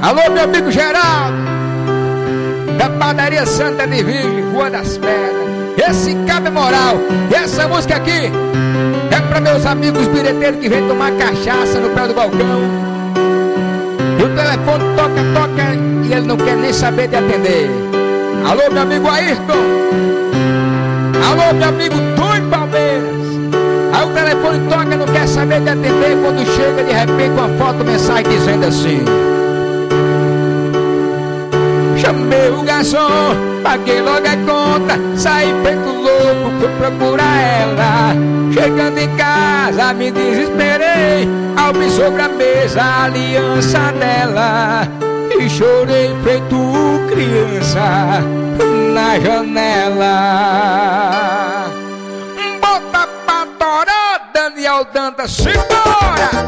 Alô, meu amigo Geraldo, da padaria Santa de Virgem, Rua das Pedras. Esse cabo é moral. E essa música aqui é pra meus amigos bireteiros que vêm tomar cachaça no pé do balcão. E o telefone toca e ele não quer nem saber de atender. Alô, meu amigo Ayrton. Alô, meu amigo Tony Palmeiras. Aí o telefone toca, não quer saber de atender. Quando chega de repente uma foto, mensagem dizendo assim: chamei o garçom, paguei logo a conta, saí feito louco, fui procurar ela. Chegando em casa me desesperei, ao ver sobre a mesa a aliança dela. E chorei feito criança na janela. Bota pra torar, Daniel Dantas, simbora!